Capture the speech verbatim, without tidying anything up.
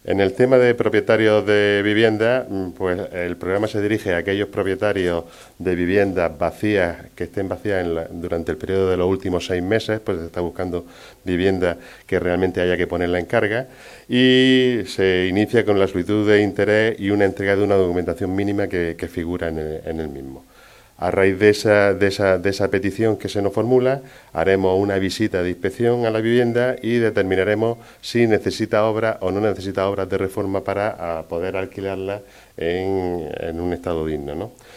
En el tema de propietarios de viviendas, pues el programa se dirige a aquellos propietarios de viviendas vacías, que estén vacías en la, durante el periodo de los últimos seis meses, pues se está buscando viviendas que realmente haya que ponerla en carga, y se inicia con la solicitud de interés y una entrega de una documentación mínima que, que figura en el, en el mismo. A raíz de esa, de, esa, de esa petición que se nos formula, haremos una visita de inspección a la vivienda y determinaremos si necesita obras o no necesita obras de reforma para poder alquilarla en, en un estado digno, ¿no?